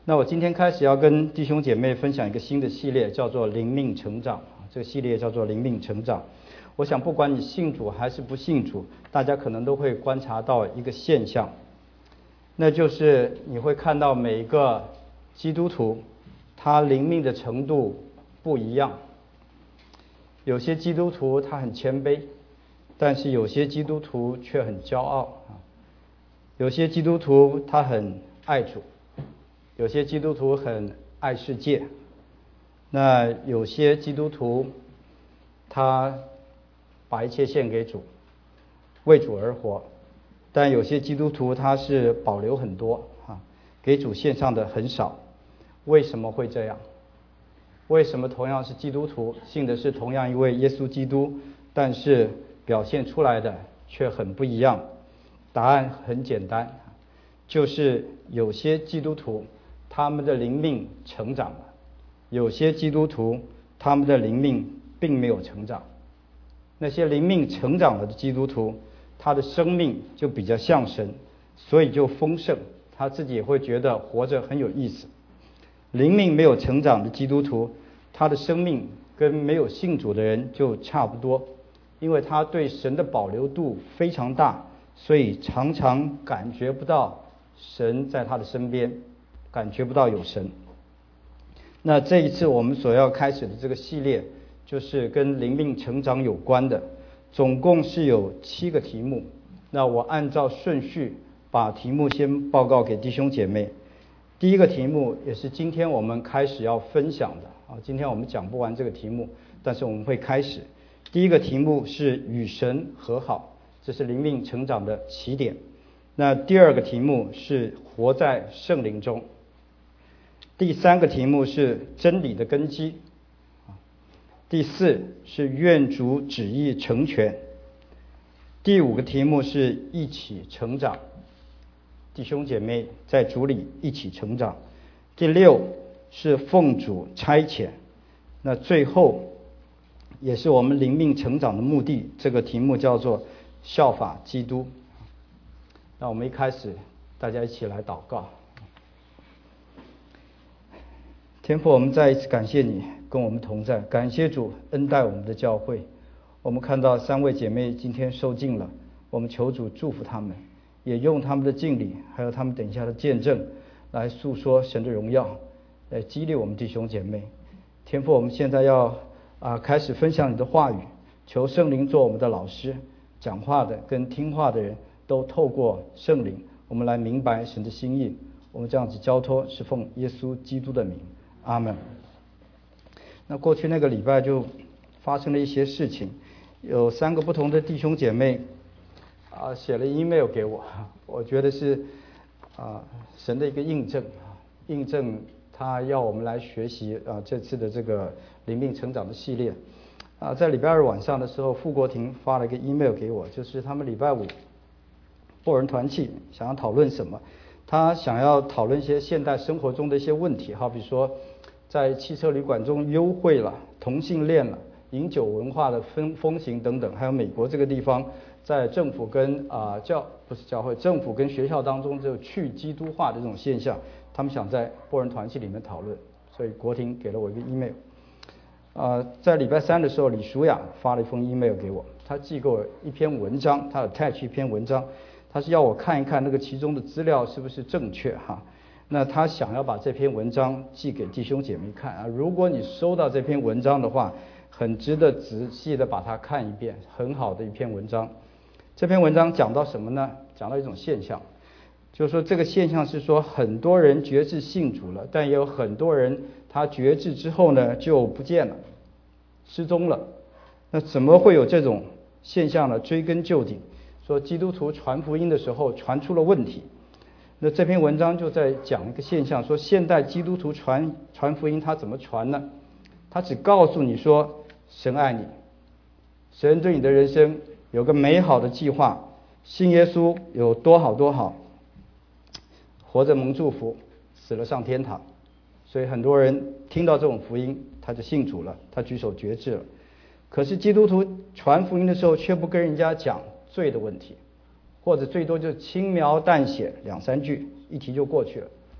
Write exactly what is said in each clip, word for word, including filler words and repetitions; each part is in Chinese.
那我今天开始要跟弟兄姐妹分享一个新的系列，叫做灵命成长。这个系列叫做灵命成长。我想不管你信主还是不信主，大家可能都会观察到一个现象，那就是你会看到每一个基督徒他灵命的程度不一样。有些基督徒他很谦卑，但是有些基督徒却很骄傲。有些基督徒他很爱主，有些基督徒很爱世界，那有些基督徒他把一切献给主，为主而活，但有些基督徒他是保留很多啊，给主献上的很少。为什么会这样？为什么同样是基督徒，信的是同样一位耶稣基督，但是表现出来的却很不一样？答案很简单，就是有些基督徒他们的灵命成长了，有些基督徒他们的灵命并没有成长。那些灵命成长了的基督徒，他的生命就比较像神，所以就丰盛，他自己也会觉得活着很有意思。灵命没有成长的基督徒，他的生命跟没有信主的人就差不多，因为他对神的保留度非常大，所以常常感觉不到神在他的身边，感觉不到有神。那这一次我们所要开始的这个系列就是跟灵命成长有关的，总共是有七个题目。那我按照顺序把题目先报告给弟兄姐妹。第一个题目也是今天我们开始要分享的啊，今天我们讲不完这个题目，但是我们会开始。第一个题目是与神和好，这是灵命成长的起点。那第二个题目是活在圣灵中。第三个题目是真理的根基。第四是愿主旨意成全。第五个题目是一起成长，弟兄姐妹在主里一起成长。第六是奉主差遣。那最后也是我们灵命成长的目的，这个题目叫做效法基督。那我们一开始大家一起来祷告。天父，我们再一次感谢你跟我们同在，感谢主恩待我们的教会。我们看到三位姐妹今天受浸了，我们求主祝福她们，也用他们的敬礼还有他们等一下的见证来诉说神的荣耀，来激励我们弟兄姐妹。天父，我们现在要啊开始分享你的话语，求圣灵做我们的老师，讲话的跟听话的人都透过圣灵，我们来明白神的心意。我们这样子交托是奉耶稣基督的名，阿们。那过去那个礼拜就发生了一些事情，有三个不同的弟兄姐妹啊写了 email 给我，我觉得是啊神的一个印证，印证他要我们来学习啊这次的这个灵命成长的系列啊。在礼拜二晚上的时候，傅国庭发了一个 email 给我，就是他们礼拜五播人团契想要讨论什么，他想要讨论一些现代生活中的一些问题，好比说在汽车旅馆中优惠了，同性恋了，饮酒文化的风风行等等，还有美国这个地方在政府跟啊、呃、教不是教会政府跟学校当中就去基督化的这种现象，他们想在播人团契里面讨论，所以国庭给了我一个 email。呃，在礼拜三的时候，李淑雅发了一封 email 给我，他寄给我一篇文章，他 attach 一篇文章，他是要我看一看那个其中的资料是不是正确哈。那他想要把这篇文章寄给弟兄姐妹看啊，如果你收到这篇文章的话，很值得仔细的把它看一遍，很好的一篇文章。这篇文章讲到什么呢？讲到一种现象，就是说这个现象是说很多人决志信主了，但也有很多人他决志之后呢就不见了，失踪了。那怎么会有这种现象呢？追根究底，说基督徒传福音的时候传出了问题。那这篇文章就在讲一个现象，说现代基督徒传传福音他怎么传呢？他只告诉你说神爱你，神对你的人生有个美好的计划，信耶稣有多好多好，活着蒙祝福，死了上天堂。所以很多人听到这种福音他就信主了，他举手决志了。可是基督徒传福音的时候却不跟人家讲罪的问题，或者最多就轻描淡写两三句，一提就过去了。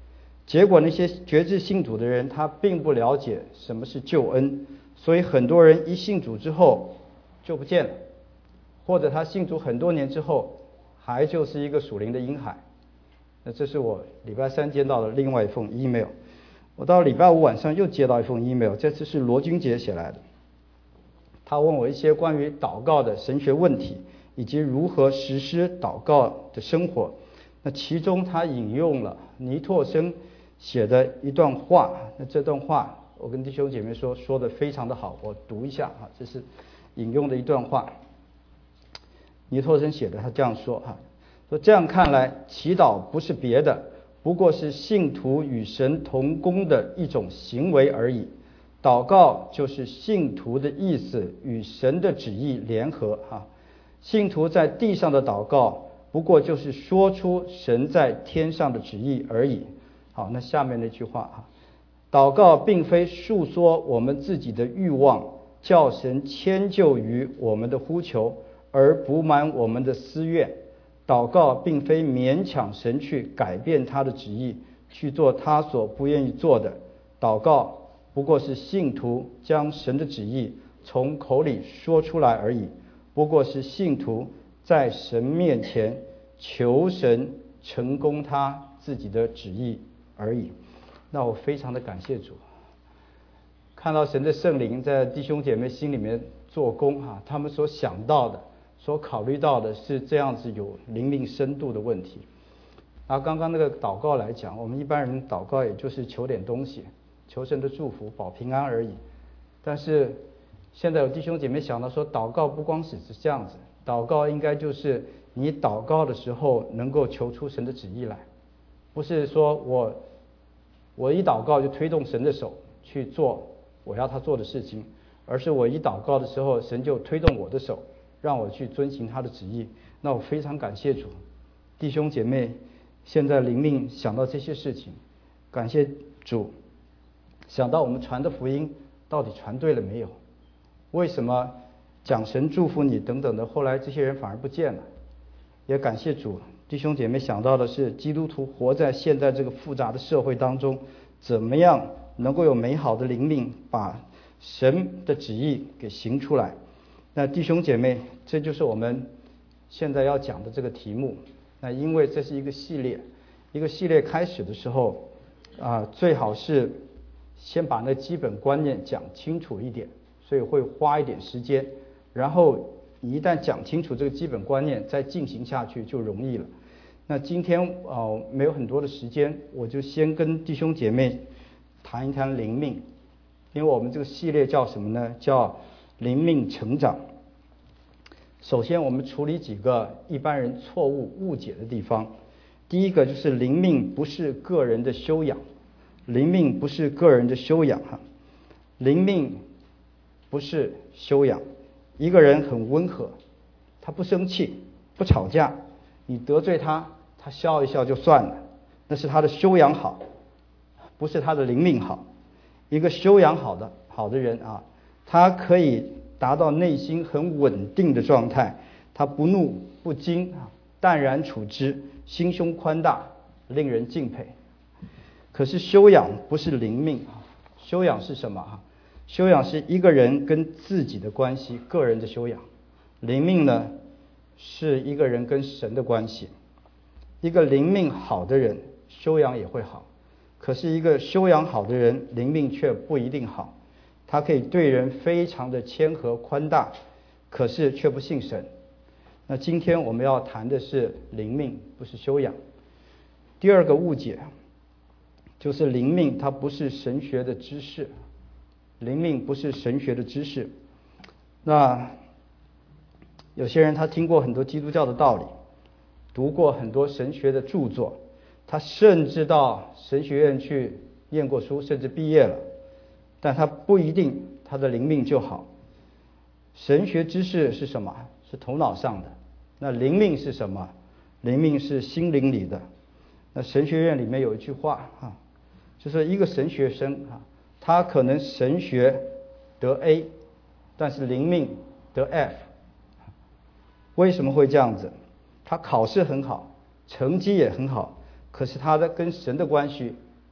结果那些决志信主的人，他并不了解什么是救恩，所以很多人一信主之后就不见了，或者他信主很多年之后，还就是一个属灵的婴孩。那这是我礼拜三接到的另外一封 email。我到礼拜五晚上又接到一封 email， 这次是罗君杰写来的。他问我一些关于祷告的神学问题，以及如何实施祷告的生活。那其中他引用了尼拓生写的一段话，那这段话我跟弟兄姐妹说说的非常的好，我读一下啊，这是引用的一段话。尼拓生写的，他这样说哈，说这样看来，祈祷不是别的，不过是信徒与神同工的一种行为而已。祷告就是信徒的意思与神的旨意联合哈。信徒在地上的祷告，不过就是说出神在天上的旨意而已。好，那下面那句话哈，祷告并非述说我们自己的欲望，叫神迁就于我们的呼求，而补满我们的私愿。祷告并非勉强神去改变他的旨意，去做他所不愿意做的。祷告不过是信徒将神的旨意从口里说出来而已，不过是信徒在神面前求神成功他自己的旨意而已。那我非常的感谢主，看到神的圣灵在弟兄姐妹心里面做工哈，他们所想到的所考虑到的是这样子有灵命深度的问题。而刚刚那个祷告来讲，我们一般人祷告也就是求点东西，求神的祝福保平安而已。但是现在有弟兄姐妹想到说，祷告不光是这样子，祷告应该就是你祷告的时候能够求出神的旨意来，不是说我我一祷告就推动神的手去做我要他做的事情，而是我一祷告的时候，神就推动我的手让我去遵行他的旨意。那我非常感谢主，弟兄姐妹现在灵命想到这些事情，感谢主，想到我们传的福音到底传对了没有？为什么讲神祝福你等等的，后来这些人反而不见了？也感谢主，弟兄姐妹想到的是基督徒活在现在这个复杂的社会当中，怎么样能够有美好的灵命，把神的旨意给行出来。那弟兄姐妹，这就是我们现在要讲的这个题目。那因为这是一个系列，一个系列开始的时候啊，最好是先把那基本观念讲清楚一点，所以会花一点时间，然后你一旦讲清楚这个基本观念，再进行下去就容易了。那今天啊、呃、没有很多的时间，我就先跟弟兄姐妹谈一谈灵命，因为我们这个系列叫什么呢？叫灵命成长。首先我们处理几个一般人错误误解的地方。第一个就是灵命不是个人的修养，灵命不是个人的修养哈，灵命不是修养。一个人很温和，他不生气不吵架，你得罪他他笑一笑就算了，那是他的修养好，不是他的灵命好。一个修养好的好的人啊，他可以达到内心很稳定的状态，他不怒不惊，淡然处之，心胸宽大，令人敬佩。可是修养不是灵命，修养是什么？修养是一个人跟自己的关系，个人的修养。灵命呢，是一个人跟神的关系。一个灵命好的人，修养也会好，可是一个修养好的人，灵命却不一定好。他可以对人非常的谦和宽大，可是却不信神。那今天我们要谈的是灵命，不是修养。第二个误解就是灵命它不是神学的知识，灵命不是神学的知识。那有些人他听过很多基督教的道理，读过很多神学的著作，他甚至到神学院去念过书，甚至毕业了，但他不一定他的灵命就好。神学知识是什么？是头脑上的。那灵命是什么？灵命是心灵里的。那神学院里面有一句话啊，就是一个神学生啊，他可能神学得 A， 但是灵命得 F。 为什么会这样子？他考试很好，成绩也很好，可是他的跟神的关系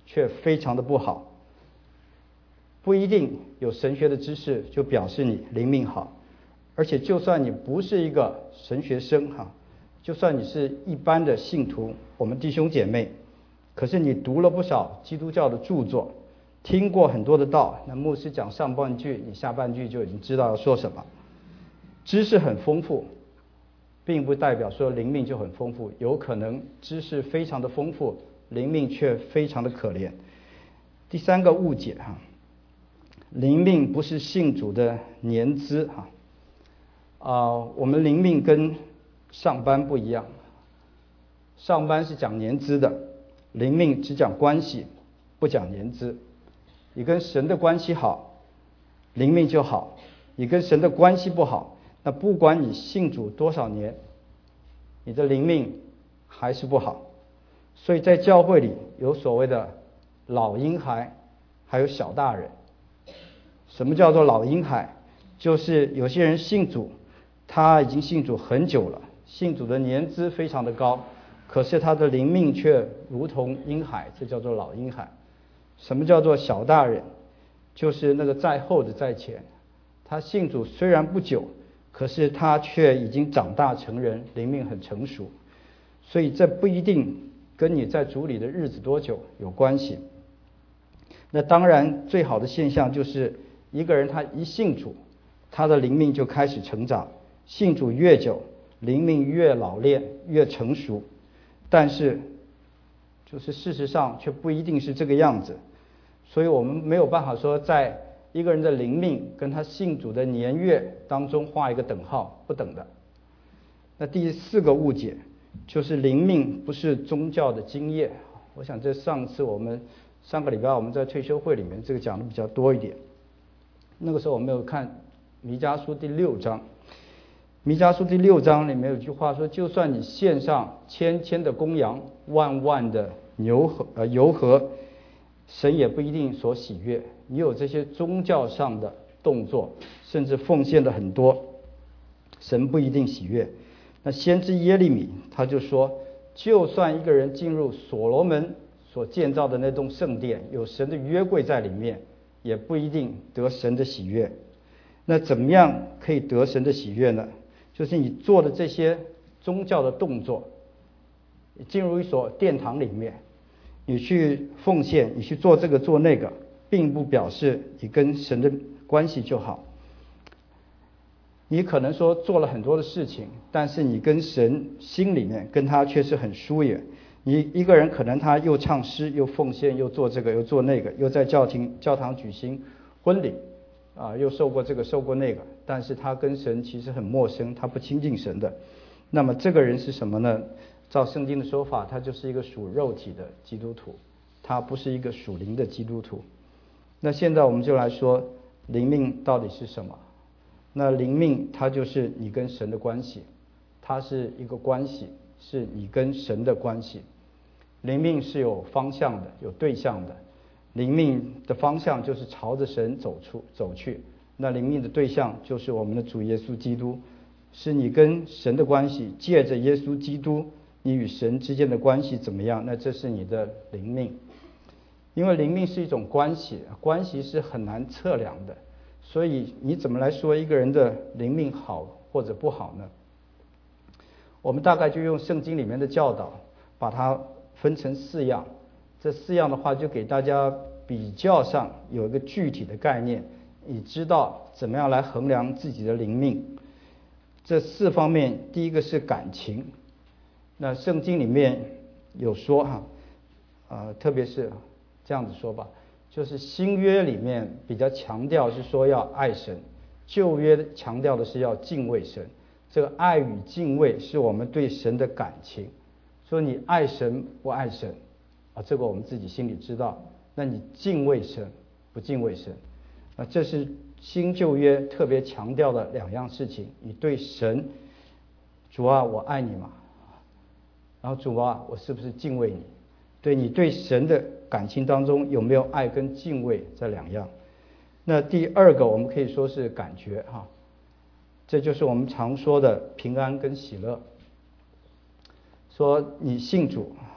却非常的不好。不一定有神学的知识就表示你灵命好，而且就算你不是一个神学生哈，就算你是一般的信徒，我们弟兄姐妹，可是你读了不少基督教的著作，听过很多的道，那牧师讲上半句，你下半句就已经知道要说什么。知识很丰富，并不代表说灵命就很丰富，有可能知识非常的丰富，灵命却非常的可怜。第三个误解哈，灵命不是信主的年资哈，啊、呃，我们灵命跟上班不一样，上班是讲年资的，灵命只讲关系，不讲年资。你跟神的关系好，灵命就好；你跟神的关系不好，那不管你信主多少年，你的灵命还是不好。所以在教会里有所谓的老婴孩，还有小大人。什么叫做老婴孩？就是有些人信主，他已经信主很久了，信主的年资非常的高，可是他的灵命却如同婴孩，这叫做老婴孩。什么叫做小大人？就是那个在后的在前，他信主虽然不久，可是他却已经长大成人，灵命很成熟。所以这不一定跟你在主里的日子多久有关系。那当然最好的现象就是一个人他一信主，他的灵命就开始成长，信主越久，灵命越老练越成熟。但是就是事实上却不一定是这个样子，所以我们没有办法说在一个人的灵命跟他信主的年月当中画一个等号，不等的。那第四个误解就是灵命不是宗教的经验，我想这上次我们上个礼拜我们在退休会里面这个讲的比较多一点。那个时候我们有看弥迦书第六章，弥迦书第六章里面有句话说，就算你献上千千的公羊，万万的牛和呃油和，神也不一定所喜悦。你有这些宗教上的动作，甚至奉献的很多，神不一定喜悦。那先知耶利米他就说，就算一个人进入所罗门所建造的那栋圣殿，有神的约柜在里面，也不一定得神的喜悦。那怎么样可以得神的喜悦呢？就是你做的这些宗教的动作，你进入一所殿堂里面，你去奉献，你去做这个做那个，并不表示你跟神的关系就好。你可能说做了很多的事情，但是你跟神心里面跟他却是很疏远。你一个人可能他又唱诗又奉献又做这个又做那个，又在教廷教堂举行婚礼啊，又受过这个受过那个，但是他跟神其实很陌生，他不亲近神的。那么这个人是什么呢？照圣经的说法，他就是一个属肉体的基督徒，他不是一个属灵的基督徒。那现在我们就来说灵命到底是什么。那灵命它就是你跟神的关系，它是一个关系，是你跟神的关系。灵命是有方向的，有对象的。灵命的方向就是朝着神走出走去，那灵命的对象就是我们的主耶稣基督，是你跟神的关系，借着耶稣基督你与神之间的关系怎么样，那这是你的灵命。因为灵命是一种关系，关系是很难测量的，所以你怎么来说一个人的灵命好或者不好呢？我们大概就用圣经里面的教导把它分成四样，这四样的话就给大家比较上有一个具体的概念，你知道怎么样来衡量自己的灵命。这四方面，第一个是感情，那圣经里面有说哈，呃，特别是这样子说吧，就是新约里面比较强调是说要爱神，旧约强调的是要敬畏神。这个爱与敬畏是我们对神的感情，说你爱神不爱神啊，这个我们自己心里知道。那你敬畏神不敬畏神啊，这是新旧约特别强调的两样事情。你对神，主啊我爱你嘛，然后主啊我是不是敬畏你？对你对神的感情当中有没有爱跟敬畏这两样？那第二个我们可以说是感觉哈，这就是我们常说的平安跟喜乐。说你信主哈，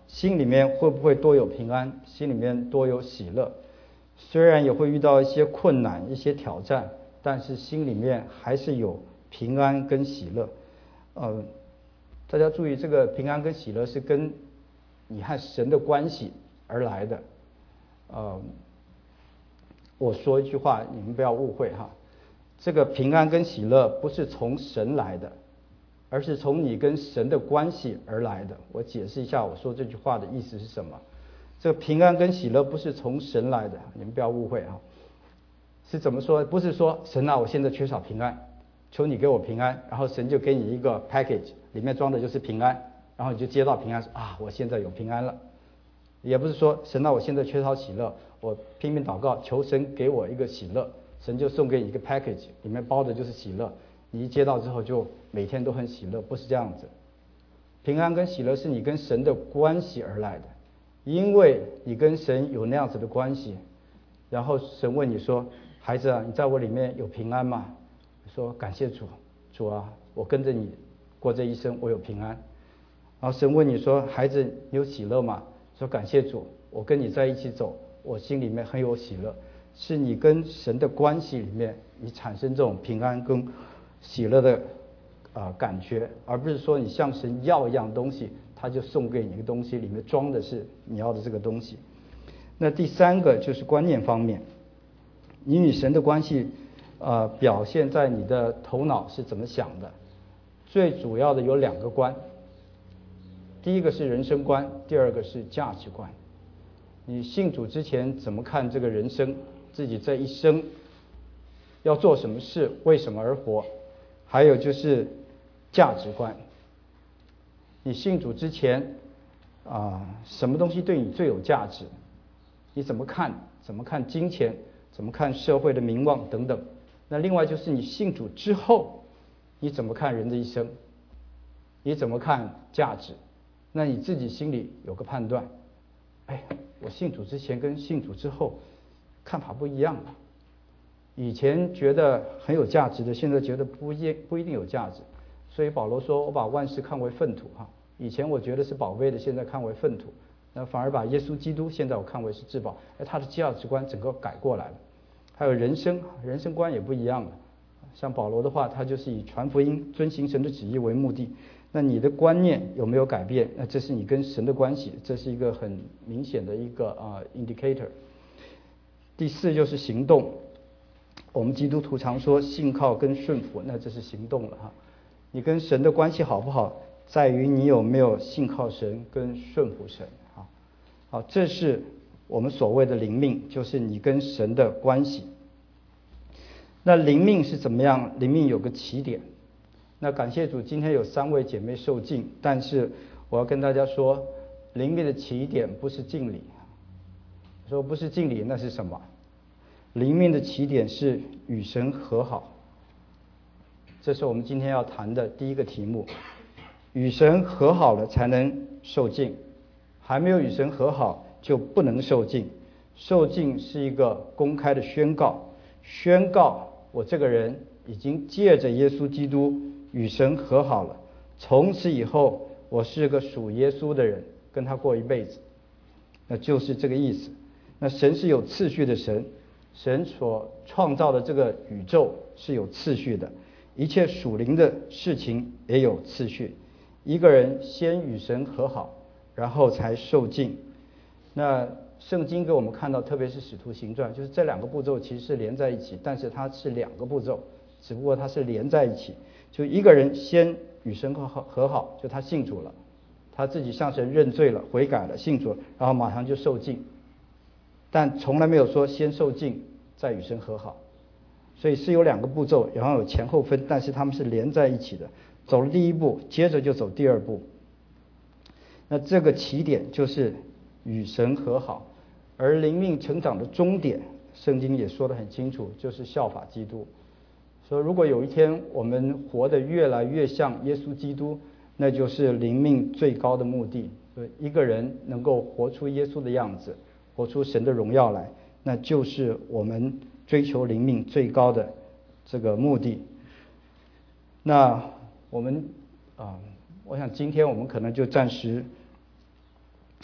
心里面会不会多有平安？心里面多有喜乐？虽然也会遇到一些困难、一些挑战，但是心里面还是有平安跟喜乐。呃，大家注意，这个平安跟喜乐是跟你和神的关系而来的。呃，我说一句话，你们不要误会哈。这个平安跟喜乐不是从神来的，而是从你跟神的关系而来的。我解释一下我说这句话的意思是什么。这个平安跟喜乐不是从神来的，你们不要误会啊。是怎么说？不是说神啊，我现在缺少平安，求你给我平安，然后神就给你一个 package， 里面装的就是平安，然后你就接到平安说啊，我现在有平安了。也不是说神啊，我现在缺少喜乐，我拼命祷告求神给我一个喜乐，神就送给你一个 package， 里面包的就是喜乐，你一接到之后就每天都很喜乐，不是这样子。平安跟喜乐是你跟神的关系而来的，因为你跟神有那样子的关系，然后神问你说，孩子啊，你在我里面有平安吗？说感谢主，主啊，我跟着你过这一生，我有平安。然后神问你说，孩子，你有喜乐吗？说感谢主，我跟你在一起走，我心里面很有喜乐。是你跟神的关系里面，你产生这种平安跟喜乐的啊、呃、感觉，而不是说你向神要一样东西，他就送给你一个东西，里面装的是你要的这个东西。那第三个就是观念方面，你与神的关系呃表现在你的头脑是怎么想的。最主要的有两个观，第一个是人生观，第二个是价值观。你信主之前怎么看这个人生，自己这一生要做什么事，为什么而活，还有就是价值观。你信主之前啊、呃，什么东西对你最有价值？你怎么看？怎么看金钱？怎么看社会的名望等等？那另外就是你信主之后，你怎么看人的一生？你怎么看价值？那你自己心里有个判断。哎，我信主之前跟信主之后看法不一样了。以前觉得很有价值的，现在觉得不一不一定有价值。所以保罗说，我把万事看为粪土哈。以前我觉得是宝贝的，现在看为粪土。那反而把耶稣基督现在我看为是至宝，哎，他的价值观整个改过来了。还有人生，人生观也不一样了。像保罗的话，他就是以传福音、遵行神的旨意为目的。那你的观念有没有改变？那这是你跟神的关系，这是一个很明显的一个啊、uh, indicator。第四就是行动。我们基督徒常说信靠跟顺服，那这是行动了哈。你跟神的关系好不好，在于你有没有信靠神跟顺服神啊。好，这是我们所谓的灵命，就是你跟神的关系。那灵命是怎么样？灵命有个起点。那感谢主，今天有三位姐妹受浸，但是我要跟大家说，灵命的起点不是敬礼。说不是敬礼，那是什么？灵命的起点是与神和好。这是我们今天要谈的第一个题目。与神和好了才能受浸，还没有与神和好就不能受浸。受浸是一个公开的宣告，宣告我这个人已经借着耶稣基督与神和好了，从此以后我是个属耶稣的人，跟他过一辈子。那就是这个意思。那神是有次序的神，神所创造的这个宇宙是有次序的，一切属灵的事情也有次序。一个人先与神和好，然后才受浸。那圣经给我们看到，特别是使徒行传，就是这两个步骤其实是连在一起，但是它是两个步骤，只不过它是连在一起。就一个人先与神和好，和好，就他信主了，他自己向神认罪了，悔改了，信主了，然后马上就受浸。但从来没有说先受浸再与神和好，所以是有两个步骤，然后有前后分，但是他们是连在一起的。走了第一步，接着就走第二步。那这个起点就是与神和好，而灵命成长的终点，圣经也说得很清楚，就是效法基督。说如果有一天我们活得越来越像耶稣基督，那就是灵命最高的目的。一个人能够活出耶稣的样子，活出神的荣耀来，那就是我们追求灵命最高的这个目的。那我们啊、呃，我想今天我们可能就暂时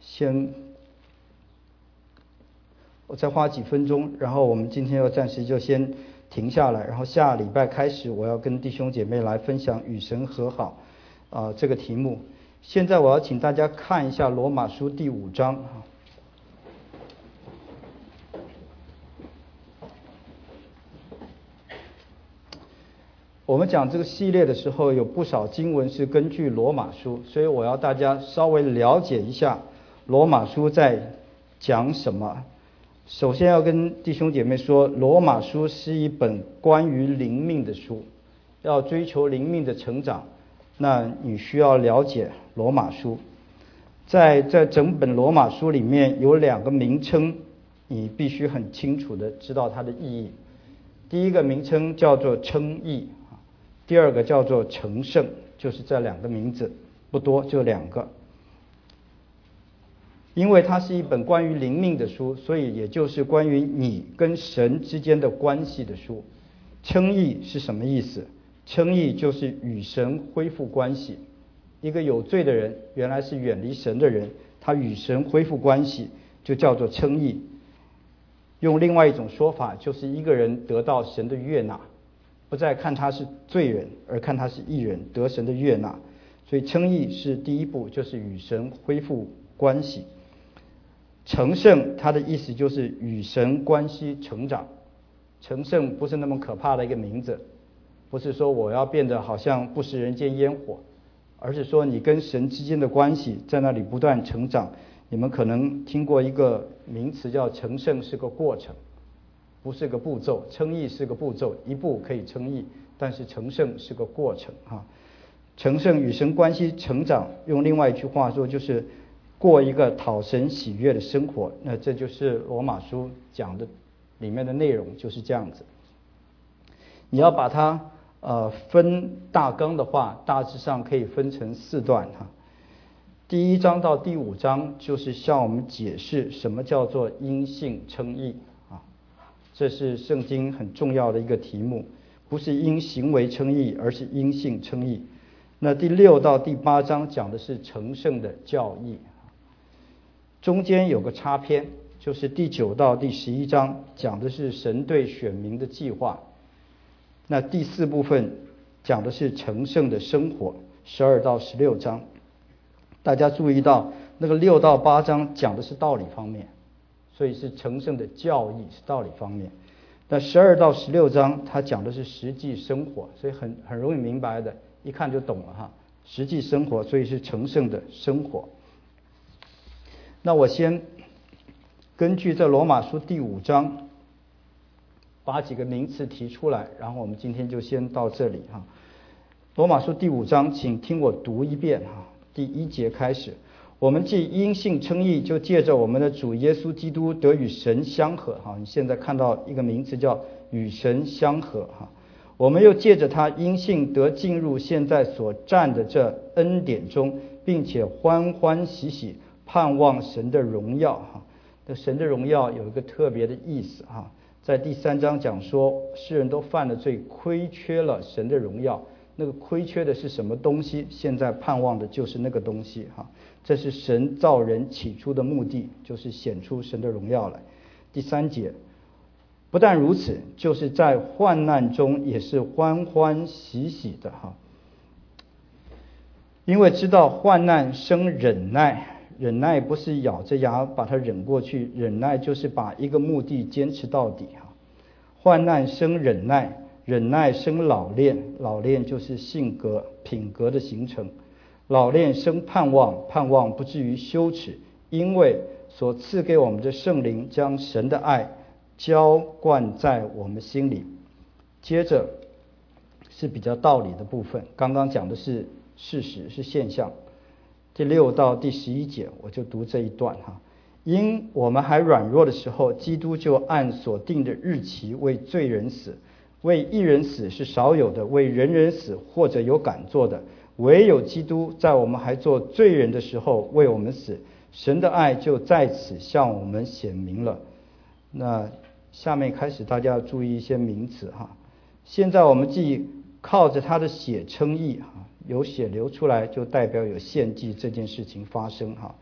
先我再花几分钟，然后我们今天要暂时就先停下来，然后下礼拜开始我要跟弟兄姐妹来分享与神和好啊、呃、这个题目。现在我要请大家看一下罗马书第五章。我们讲这个系列的时候，有不少经文是根据罗马书，所以我要大家稍微了解一下罗马书在讲什么。首先要跟弟兄姐妹说，罗马书是一本关于灵命的书，要追求灵命的成长，那你需要了解罗马书。在这整本罗马书里面有两个名称，你必须很清楚的知道它的意义。第一个名称叫做称义，第二个叫做成圣，就是这两个名字，不多，就两个。因为它是一本关于灵命的书，所以也就是关于你跟神之间的关系的书。称义是什么意思？称义就是与神恢复关系。一个有罪的人，原来是远离神的人，他与神恢复关系，就叫做称义。用另外一种说法，就是一个人得到神的悦纳，不再看他是罪人，而看他是义人，得神的悦纳。所以称义是第一步，就是与神恢复关系。成圣，它的意思就是与神关系成长。成圣不是那么可怕的一个名字，不是说我要变得好像不食人间烟火，而是说你跟神之间的关系在那里不断成长。你们可能听过一个名词叫成圣是个过程，不是个步骤。称义是个步骤，一步可以称义，但是成圣是个过程啊。成圣与神关系成长，用另外一句话说，就是过一个讨神喜悦的生活。那这就是罗马书讲的里面的内容，就是这样子。你要把它呃分大纲的话，大致上可以分成四段哈。第一章到第五章就是向我们解释什么叫做因信称义啊，这是圣经很重要的一个题目，不是因行为称义，而是因信称义。那第六到第八章讲的是成圣的教义。中间有个插篇，就是第九到第十一章讲的是神对选民的计划。那第四部分讲的是成圣的生活，十二到十六章。大家注意到那个六到八章讲的是道理方面，所以是成圣的教义，是道理方面。那十二到十六章它讲的是实际生活，所以很很容易明白的，一看就懂了哈。实际生活，所以是成圣的生活。那我先根据这罗马书第五章把几个名词提出来，然后我们今天就先到这里哈。罗马书第五章，请听我读一遍哈。第一节开始，我们既因信称义，就借着我们的主耶稣基督得与神相合哈。你现在看到一个名词叫与神相合哈。我们又借着他因信得进入现在所占的这恩典中，并且欢欢喜喜盼望神的荣耀哈。那神的荣耀有一个特别的意思哈，在第三章讲说，世人都犯了罪，亏缺了神的荣耀。那个亏缺的是什么东西？现在盼望的就是那个东西哈。这是神造人起初的目的，就是显出神的荣耀来。第三节，不但如此，就是在患难中也是欢欢喜喜的哈。因为知道患难生忍耐，忍耐不是咬着牙把它忍过去，忍耐就是把一个目的坚持到底哈。患难生忍耐，忍耐生老练，老练就是性格品格的形成。老练生盼望，盼望不至于羞耻，因为所赐给我们的圣灵将神的爱浇灌在我们心里。接着是比较道理的部分，刚刚讲的是事实，是现象。第六到第十一节我就读这一段哈。因我们还软弱的时候，基督就按所定的日期为罪人死。为一人死是少有的，为人人死或者有敢做的，唯有基督在我们还做罪人的时候为我们死，神的爱就在此向我们显明了。那下面开始大家要注意一些名词哈。现在我们既靠着他的血称义哈，有血流出来就代表有献祭这件事情发生哈。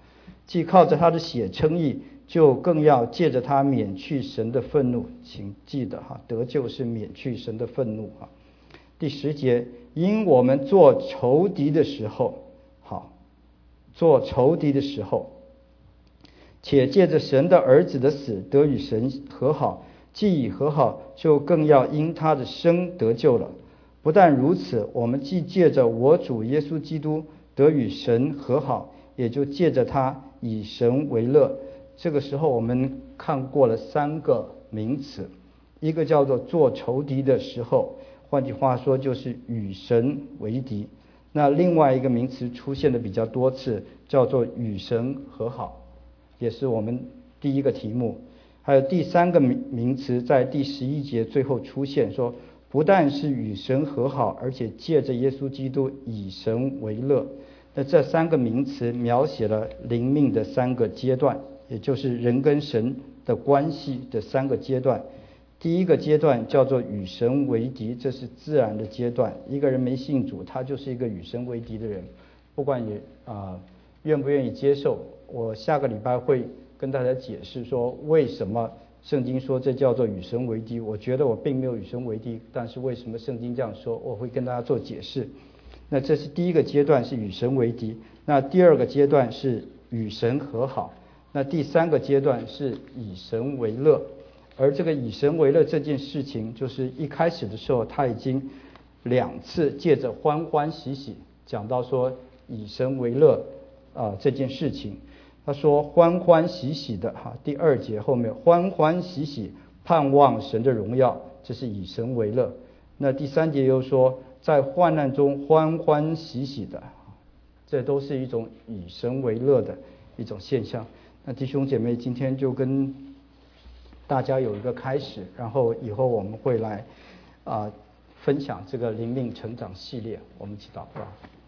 既靠着他的血称义，就更要借着他免去神的愤怒。请记得哈，得救是免去神的愤怒啊。第十节，因我们做仇敌的时候，好，做仇敌的时候，且借着神的儿子的死得与神和好，既已和好，就更要因他的生得救了。不但如此，我们既借着我主耶稣基督得与神和好，也就借着他以神为乐。这个时候我们看过了三个名词，一个叫做做仇敌的时候，换句话说就是与神为敌。那另外一个名词出现的比较多次，叫做与神和好，也是我们第一个题目。还有第三个名词在第十一节最后出现，说不但是与神和好，而且借着耶稣基督以神为乐。那这三个名词描写了灵命的三个阶段，也就是人跟神的关系的三个阶段。第一个阶段叫做与神为敌，这是自然的阶段。一个人没信主，他就是一个与神为敌的人，不管你啊、呃、愿不愿意接受。我下个礼拜会跟大家解释说为什么圣经说这叫做与神为敌。我觉得我并没有与神为敌，但是为什么圣经这样说，我会跟大家做解释。那这是第一个阶段，是与神为敌。那第二个阶段是与神和好。那第三个阶段是以神为乐。而这个以神为乐这件事情，就是一开始的时候他已经两次借着欢欢喜喜讲到说以神为乐啊、呃、这件事情。他说欢欢喜喜的哈，第二节后面欢欢喜喜盼望神的荣耀，这是以神为乐。那第三节又说在患难中欢欢喜喜的，这都是一种以神为乐的一种现象。那弟兄姐妹，今天就跟大家有一个开始，然后以后我们会来啊、呃、分享这个灵命成长系列。我们一起祷告。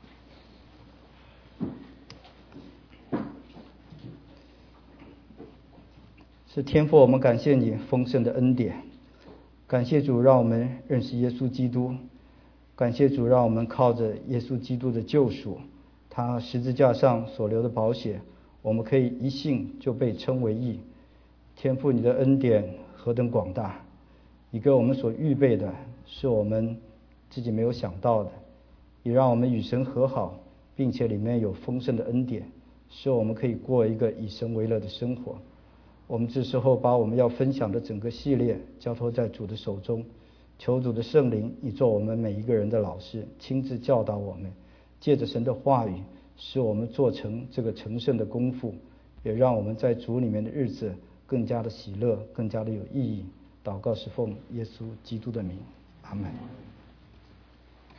是天父，我们感谢你丰盛的恩典，感谢主让我们认识耶稣基督，感谢主让我们靠着耶稣基督的救赎，他十字架上所流的宝血，我们可以一信就被称为义。天父，你的恩典何等广大，你给我们所预备的是我们自己没有想到的，也让我们与神和好，并且里面有丰盛的恩典，使我们可以过一个以神为乐的生活。我们这时候把我们要分享的整个系列交托在主的手中，求主的圣灵你做我们每一个人的老师，亲自教导我们，借着神的话语使我们做成这个成圣的功夫，也让我们在主里面的日子更加的喜乐，更加的有意义。祷告是奉耶稣基督的名，阿们。